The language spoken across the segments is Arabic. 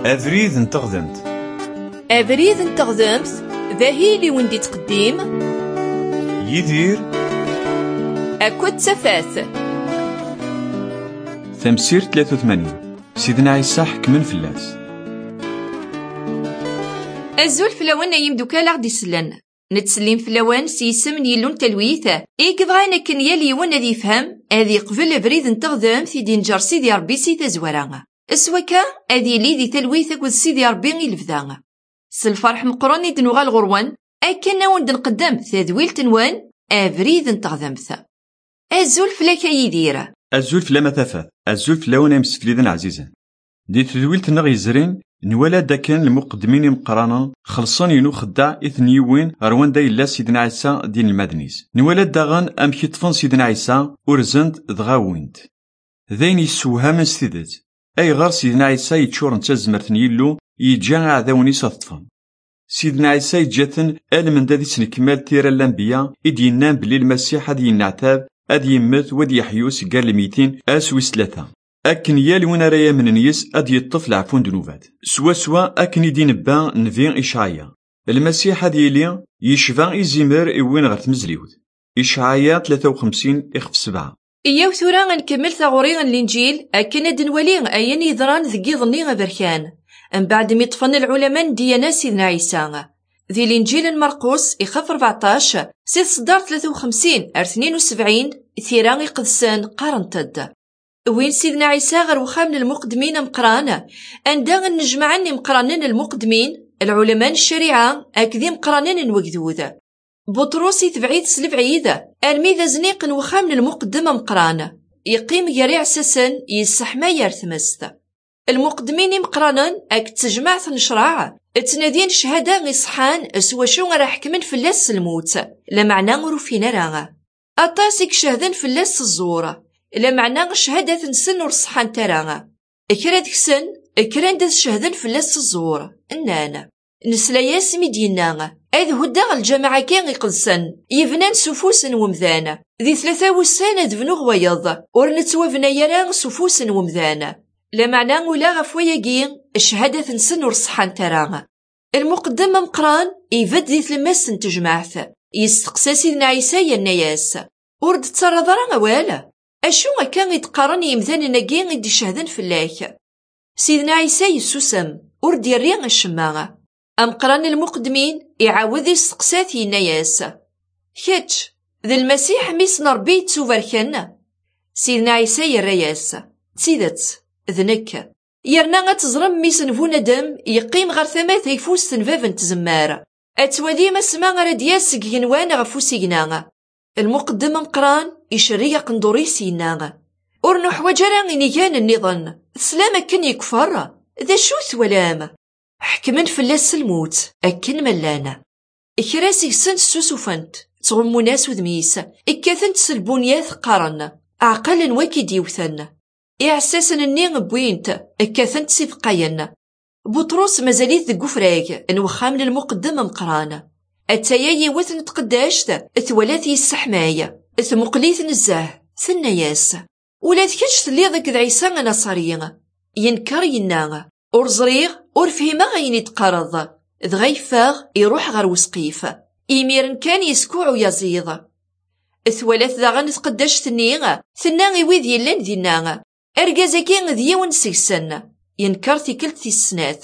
أبريد نتغدمت. أبريد نتغدمت ذاهي لي وندي تقديم يدير أكود تفاث تمسير 83 سيدنا عيسى حكمن فلاس. الزول فلاوان يمدوكا غدي سلان نتسلم فلاوان سيسم يلون تلويثة بغانا كن يالي وانا ذي يفهم هذي قبل أبريد نتغدم في دين جار سيدي ربي سيتا زورانا اسوكا هذي لي ذي تلويثة كود سيدي ربي غي الفدانا سالفرح مقراني دنوغال غروان أكنا وند نقدم تذويل تنوان أبريد نتغدمت. الزول فلاكا يدير الزول فلا مثافات الزول فلاونا يمسفليدن عزيزا دي تذويل تنغ يزرين نولا داكن المقدمين مقرانا خلصان ينو خدع إثنيوين روان دا إلا سيدنا عيسى دين المدنيس نولا داغن أم كيطفن سيدنا عيسى ورزند دغاوينت ذين يسوها من ستيدت أي غار سيدنا عيسى يتشور نتزمرتن يلو يجا عذاوني سطفن سيدنا عيسى يجاتن آل من دادي سنكمال تيرا الأنبياء إدي ينام بلي المسيح هدي ينعتاب أدي يمت ودي يحيوس قال الميتين أسويس ثلاثة أكن يالي وين رايا من نيس أدي الطفل عفون دنوفات سوا أكن يدي نبا نفين إشعيا المسيح هدي يلي يشفى إزيمر إوين غير تمزليود إشعيا 53 إخف 7. إياو ثورا غنكمل ثغوري الإنجيل أكن دنولي أين يضران ذكي ظني غبركان من بعد ميطفن العلماء ديانا سيدنا عيسى ذي الإنجيل المرقوس إخف 14 سيد صدار 53 72 ثيران يقدسان قارن تد وين سيدنا عيسى غير وخام المقدمين مقرانا أندا نجمعن مقرانين المقدمين العلماء الشريعة أكذي مقرانين وقذوذا بطروس يتبعيد سلبعيدة الميذا زنيق وخام المقدم مقرانا يقيم يريع سسن يسحما يرثمست المقدمين مقرانن تجمع نشراع تنادين شهادة غيصحان سوا شو غير حكمن فلاس الموت لا معنى غروفينا راغا أطاسك شهدن فلاس الزورة لا معنى شهادة نسن ورصحان تراغا إكراد كسن إكران داز شهدن فلاس الزورة إنانا نسلاياس مديناغا أذ هدا الجماعة كان يقدسن يفنان سفوس ومذانا ذي 3 وسنة دفنو غويض ورنتوافنا يران سفوس ومذانا لا معنى ولا غفوياكين الشهادة نسن ورصحان تراغا المقدم مقران يفد ذي 3 تجمعث يستقسى سيدنا عيسى النياس ورد ترضرا والا أشو كان يتقارن يمثال ناكين يدي شهدن فلاك سيدنا عيسى يسوسم ورد يريان الشماغة أمقران المقدمين يعاود يستقسات يناياس كاتش ذا المسيح ميس نربي تسوفركنا سيدنا عيسى يرياس تسيدت ذنك يرنا تزرم ميس نفونا دم يقيم غير 3 يفوس تنفافن تزمار أتوادي ما سما غير دياس كينوان غفوسي جناغا المقدم مقران يشري قندوري سيناغا ورنو حواجرا غينيكان النظن سلام كن يكفر ذا شو ثولام حكمن فلاس الموت أكن ملانا إكراسي سن سوسوفنت تغمو ناس وذميس إكاثنت سلبونياث قارن عقل واكي ديوثن إعساسن النين بوينت إكاثنت سيبقاين بطروس مازاليت ذو فراق نوخام للمقدم مقران أتايا وثن تقداشت ثوالات يسحمايا ثمقليث نزاه ثنياس ولا ذكرش اللي ذاك عيسى نصريين ينكر يناغ أرزريغ أرفهما غين يتقرض ذغيفاغ يروح غير وسقيف إميرن كان يسكوع يزيض ثوالات ذاغن تقداشت النيغ ثناغي ويذ يلان ذيناغ أرقازاكين ذيون سيسن ينكر تيكلت السناث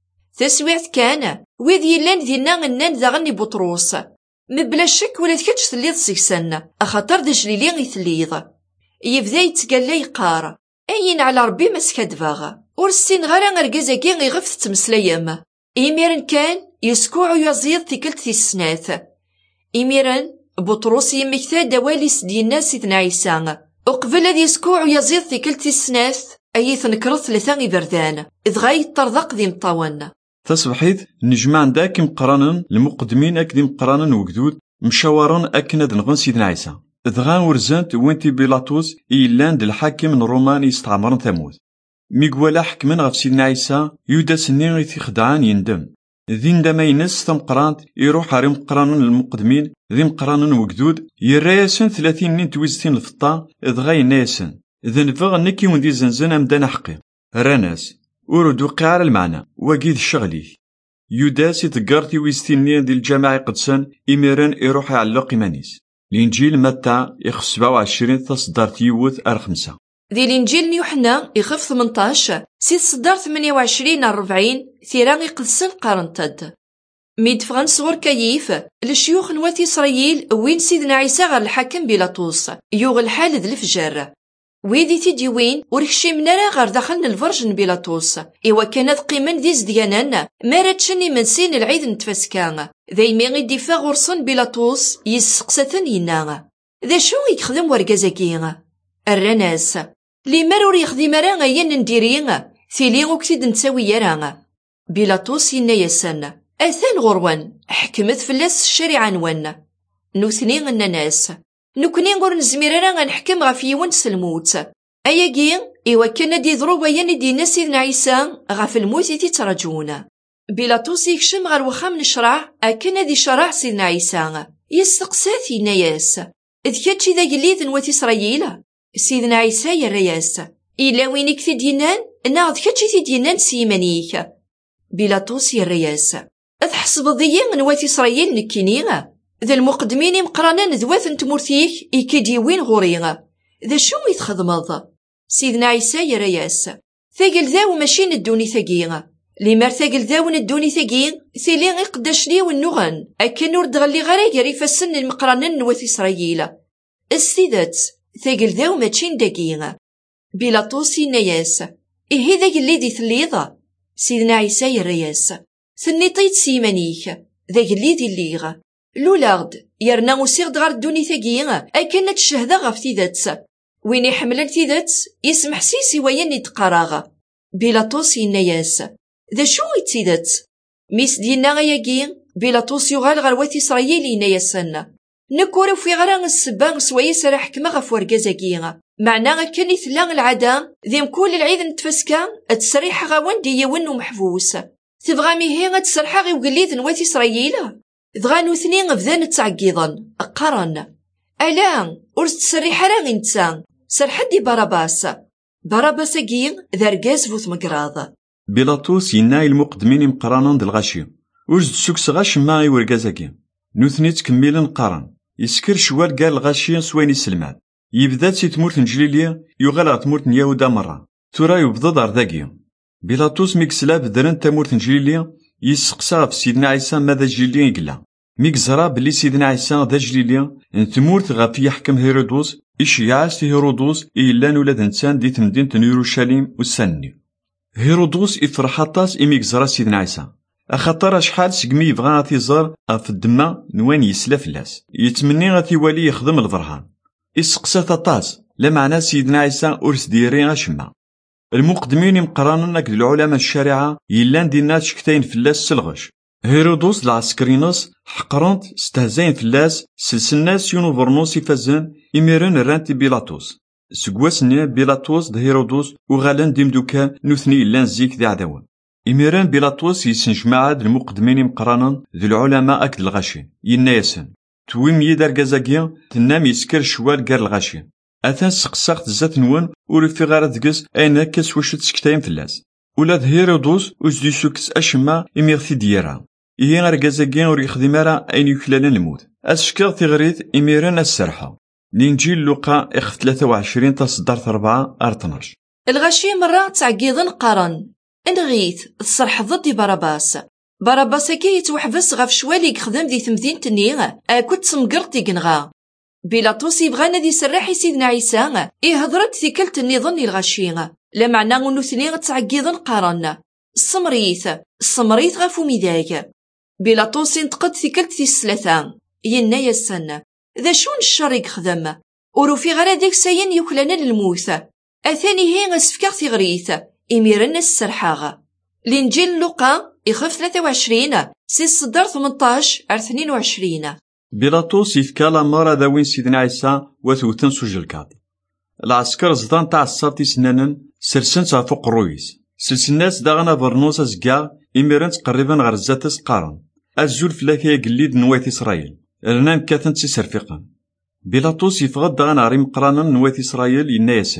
تسويعت كان ويذ يلان ذيناغ النان ذاغني بطروس مبلا شك ولا تكتش تليض سيسن أخطر دجليلي غيثليض يبدا يتقال يقار أين على ربي مسكدفاغ ورسين غير أرقازاكين غيغف تمسلايام إميرن كان يسكوع يزيض تيكلت السناث إميرن بطروس يمكتا دواليس ديالنا سيدنا عيسى وقبل هذا يسكوع يزيد في كلتي السناث أي ثنكرت 3 بردان إذ غاي ترضق ذي مطاون تصبحيت نجمع داك مقرانا المقدمين أكدي مقرانا وجدود مشاورا أكند نغن سيدنا عيسى إذ غان ورزانت وانتي بيلاطوس إيلان الحاكم الروماني يستعمرن ثمود ميقوالا حكمن غف سيدنا عيسى يودا سنين غيثي خدعان يندم ذي ندما ينس ثمقرانت يروح عري مقرانا المقدمين ذي مقرانا وجدود يرايسن 30 نين تويزتين الفطا إذ غاي ناسن إذا نفغ نكي وندي زنزن أمدان حقي راناس ورد وقع المعنى وقيد الشغليث. يوداس يتقر تيويستيني ديال الجامع قدسان إميران يروح يعلق إيمانيس. الإنجيل متى يخف 27 تصدر تيوث 5. ذي الإنجيل يوحنا يخف 18 صدر 28 40 ثيران يقدسن قارنتد. ميدفغن صغر كيف الشيوخ نوات إسرائيل وين سيدنا عيسى غير الحاكم بيلاطوس يوغ الحال ذ الفجر. ويدي تيديوين وركشي منارا غير دخلنا الفرج بيلاطوس إوا كانت قيمن ذي زديانان مارتشني من سين العيد نتفسكان ذي ميغي ديفا غرصن بيلاطوس يسقسثن ينا ذا شو يخدم ورقازاكي الرناس لي مرور يخدم راه غيان نديرين ثيلي وكتيد نتساوي يران. بيلاطوس ينا يسان أثان غروان حكمت فلاس الشريعة نوان نوثني الناس نكوني غور نزمير راه غنحكم غف يونس الموت أياكي إوا كان دي ضرو ويان دينا سيدنا عيسى غف الموت تيترجونا. بيلاطوس يكشم غير وخام نشرع أكن دي شرع سيدنا عيسى يستقساث يناياس إذ كاتشي ذا قليد نوات إسرائيل سيدنا عيسى يرياس إلا وينك تدينان ناض كاتشي تدينان سيمانيك. بيلاطوس يرياس إذ حسب ضيين نوات إسرائيل نكينيغا ذا المقدمين مقرانان ذوات نتمورتيك إكيديوين غوريغا ذا شو يتخدمض. سيدنا عيسى يرياس ثاقل ذاو ماشي ندوني ثاقيغا لمار ثاقل ذاو ندوني ثاقيغ ثيلي يقداش لي والنغن أكن ورد غلي غري يريف السن المقرانان نوات إسرائيل السيدات ثاقل ذاو ماشي نداقيغا. بيلاطوس يناياس إيه ذاك اللي دي ثليضا. سيدنا عيسى يرياس ثني طيت سيمانيك ذاك اللي دي الليغ لولاغد يرنا وسيغد غار دوني ثاقيغا أكن تشهد غف تيدات وين يحملن تيدات يسمح سيسي وين يتقراغا. بيلاطوس يناياس ذا شو يتيدات ميس دينا غياكي بيلاطوس يغال غير وات إسرائيل يناياسنا نكورو في غران السبان سويس راه حكمة غف ورقازاكيغا معناها كان يثلا العادة ذيم كل العيد نتفسكا اتسريح غوان ديون ومحفوس تبغى ميهي تسرحا غي وقليد نوات إسرائيل دغا نوثني غفذان تعقيضا قرن ألا ورس تسريح راه غنتسان سرحد دي باراباس كين ذا رقاز فوث مقراض. بيلاطوس يناي المقدمين مقرانا د الغاشي ورز تسوكس غاش ماغي ورقازاكي نوثني تكميلن قرن يسكر شوال قال الغاشي سويني سلمان يبدا سي تمورت نجليليا يغال تمورت يهودا مرة تورا يبدا دار ذاكي. بيلاطوس ميكسلا بدرن تمورت نجليليا يسقسا في سيدنا عيسى ماذا جليليا يقلا ميكزرا بلي سيدنا عيسى ذا جليليا تمورت غا في يحكم هيرودوس إشياس هيرودوس إيلان ولاد إنسان دي تمدينة يوروشاليم والسني. هيرودوس يفرح طاس إميكزرا سيدنا عيسى أخطر شحال سقمي يبغى غاتيزار في الدماء نوان يسلا فلاس يتمني غاتيوالي يخدم البرهان يسقسا طاس لا معنى سيدنا عيسى أرس ديري غاشما. المقدمين مقرانا كد العلماء الشريعة يلان دينا شكتين فلاس سلغش. هيرودوس العسكرينوس حقرنت استهزين فلاس سلسلناس يونو برنوس يفازن إميرن رانتي بيلاطوس سقواسني بيلاطوس د هيرودوس وغالان ديمدوكان نوثني يلان زيك ذي عداوة. إميران بيلاطوس يسنجمع المقدمين مقرانا ذي العلماء أكد الغاشين ينايسن تويم يدار غازاكيا تنام يسكر شوال قار الغاشين أثان سقساخت زات نوان ورفي غارة دقس أين كاس وشت سكتاين فلاس ولاد هيرودوس وزدي سوكس أشما إميغثي ديارها إيه غار غازاكيا ور يخدم راه أين يكلالن الموت أسشكر تغريث إميران السرحة. الإنجيل لوقا إخ 23 تصدر 4 12. الغاشي مرة تعقيضن قرن انغيث الصرح ضد باراباس كي يتوحبس غف شوالي يخدم ذي ثمثين تنيغ كنت سمقرتي قنغا. بيلاطوس يبغانا ذي سراحي سيدنا عيسى هضرت ثيكلت النظن الغاشيغ لا معنى نوثني تعقيضن قرن السمريث غفو ميداك. بيلاطوس ينتقد ثيكلت ذي السلثان ينايا السنة ذا شون الشر يخدم وروفي غرا ديك ساين يكلنا للموت أثاني هي غسفكار ثغريث إميرنا السرحاغ. الإنجيل لوقا يخف 23 صدر 18 22. بيلاطوس يفكالا مرة ذاوين سيدنا عيسى وثوثن سجلكات العسكر زدان تاع الصارتي سنانن سرسن فوق الرويس سلسناس داغنا برنوس أزكار إميران تقريبا غرزات قارن الزول فلاكي قليد نوات إسرائيل رنان كاثن تسرفقا. بيلاطوس يفغد داغنا ريم قرانا نوات إسرائيل ينايسن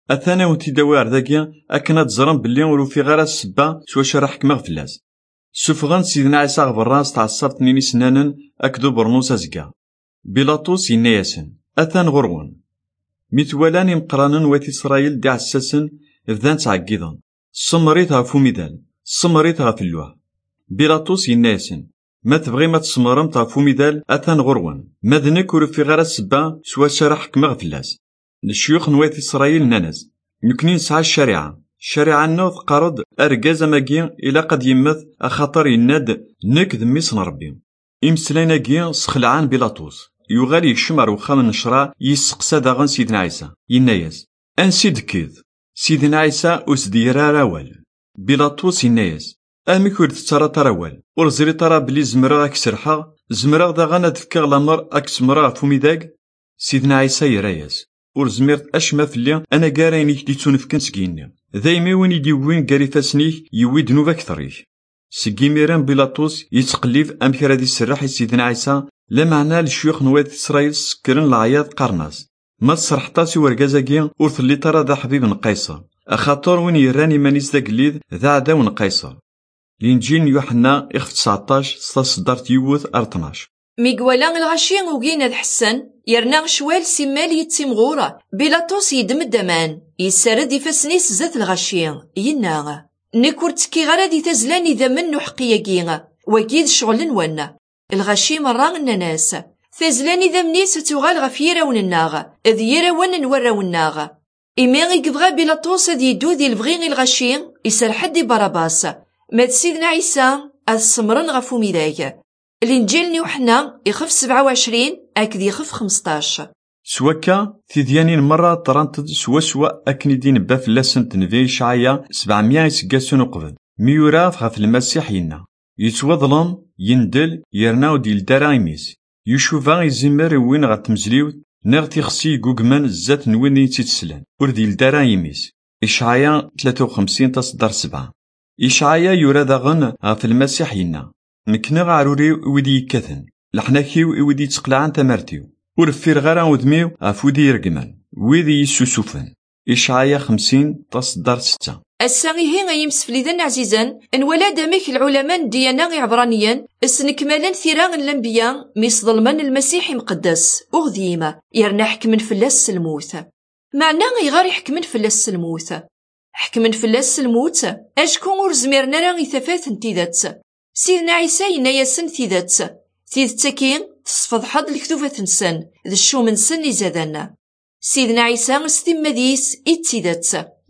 أثانا وتداوار ذاكيا أكنا تزرم باللي ولو في غير السبا سوا شرح كما غفلاس سفغان سيدنا عيسى غبراس تاع الصبت نيني سنانن أكدو برنوس أزكا بيلاطوس ينايسن أثان غرون ميتوالاني مقرانن واتي إسرائيل دي عساسن إذان تعقيضن سمريت غفو ميدال سمريت غفلوه بيلاطوس ينايسن ما تبغي ما تسمرم غفو ميدال أثان غرون ماذنك ولو في غير السبا سوا شرح كما غفلاس الشيوخ نوات إسرائيل نانز نكني نسعى الشريعة نوض قرض أرقاز ماكي إلا قد يمث أخاطر يناد نك ذميس نربي إمسلانا كي سخلعان بيلاطوس يغالي يشمر وخام نشرا يسقسا داغن سيدنا عيسى ينايز أنسيد كيذ سيدنا عيسى أسديرا راوال بيلاطوس ينايز أميكور ترى تراوال ورزري ترى بلي زمرا أكسرحا زمرا داغن أدفكا غلامر أكسمرا فوميداك سيدنا عيسى يرايز ورزميرت أشما فلي أنا قارينيك دي تونفكن سكيني ذايمي وين يديوين قاري فاسنيك يوي دنوبا كثريك سكي ميران بيلاطوس يتقليف أمك رادي السراح سيدنا عيسى لا معنى لشيوخ نواد إسرائيل سكرن العياض قرناس ما تصرحتاسي ورقازاكي ورثلي ترى ذا حبيب قيصر أخاطر وين يراني مانيس ذا قليد ذا عداون قيصر الإنجيل يوحنا إخف 19 صدرت يوث 12 ميقوالا الغشي وقينا الحسن يرنا شوال سمال يتسمغورا بيلاطوس يدمد امان يسرد يفسنيس زات الغشي ينا نيكور تكي غرا دي تزلان إذا منو حقيقينا وكيد شغل وانا الغشي مرة الناس تزلان إذا منيس تغال غفيرا ونناغ إذ يراون نورا وناغ إميغي قبغا بيلاطوس ذي يدو ذي البغين الغشي يسرحد دي باراباس مات سيدنا عيسى السمرن غفو ميداك الإنجيل يوحنا يخف 27 أكد يخف 15 سواكا تيديانين مرة طرانتد سوا أكني دين باف لاسن تنفي شعيا 700 يسقاسون وقبل ميوراف غف المسيح ينا يتوظلم يندل يرناو ديال درايميس يشوفا يزمر وين غتمزليو نغتي خصي قوقمان الزات نوين يتسلان ور ديال درايميس إشعيا 53 تصدر 7 إشعيا يورا داغن غف المسيح ينا مكنا غاروري ويدي يكاثن لحناكيو ويدي تقلعان تمارتيو ورفير غارا ودميو افودي يرقمان ويدي يسوسوفن إشعيا 50 تصدر 6 الساغي هي يمسفليذن عزيزا ان ولا دامك العلماء ديانا عبرانيا السنكمالا ثيران الانبياء ميصظلمن المسيح مقدس اغذيما يرنا حكمن فلاس الموت معنى غيغار يحكمن فلاس الموت حكمن فلاس الموت اشكون ورزميرنا راغي ثفات انتيذات سيدنا عيسى ينايسن تيذات تيذتكين تصفض حظ الكتوفة تنسن ذا الشو من سن زادنا سيدنا عيسى استمديس اتيذات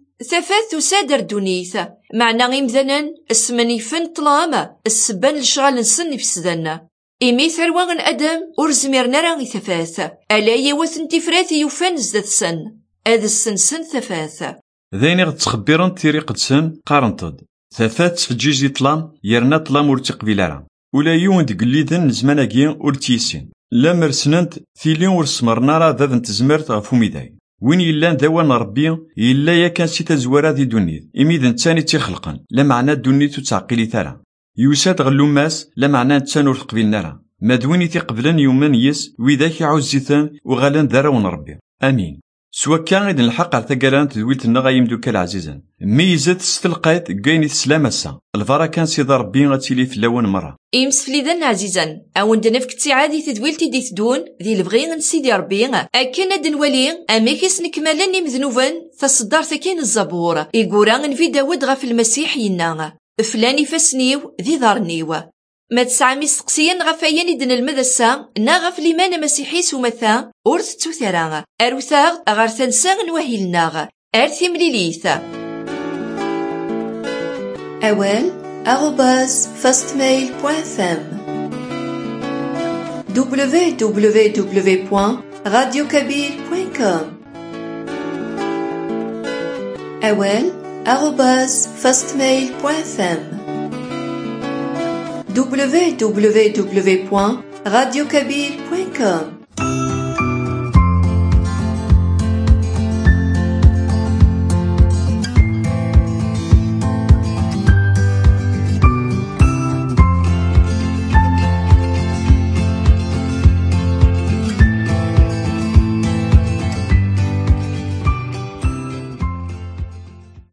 ثفات وسادر دونيث معنى غيمذنن اسمني فن طلامة السبان لشغال نسن في سدنا إمي ثروان أدم ورزميرنا راغي ثفاث ألا يوثن تفراثي يوفان زدت سن هذا السنسن ثفاث ذيني غتخبيرن تيري قدسن قارنتد ثفات في الجيزي طلام يرنا طلام ورتقبيلارا ولا يون دقليدن زماناكي ورتيسين لا مرسننت ثيلين ورسمرنا راه ذا تزمرت غفوميداي وين يلان داوان ربي يلا يا كان سي تزوارا دي دونيت إميدن تاني تيخلقن لا معنى دونيت وتعقيلي ثرا يوساد غلوماس لا معنى تان ورتقبيل نارا ما دويني تيقبلن يومن يس وذاك يعوزيثان وغالان ذراون ربي امين سوا كان غيد الحق على ثقالان تدويلت النغايم دوكا العزيزا ميزات ستلقيت كاين سلامسا الفرا كان سيد ربي غتيلي في اللون مره يمسفليذن عزيزا اوندنا في كتعادي تدويلتي دي تدون ذي البغي سيدي ربي اكن دنولي اميكيس نكمالني مذنوبا تصدر ثكين الزبور يقورا في داود غف المسيح ينا فلاني فاسنيو ذي ظرنيو ما تسعمي سقسيا غفايا ندن المدسا نا غف ليمان مسيحي سومثا أورث توثرا أروثاغ أغارثان ساغ نوهيلناغ أرثي مليليث أول @fastmail.fm www.radiokabir.com أول @fastmail.fm www.radiokabir.com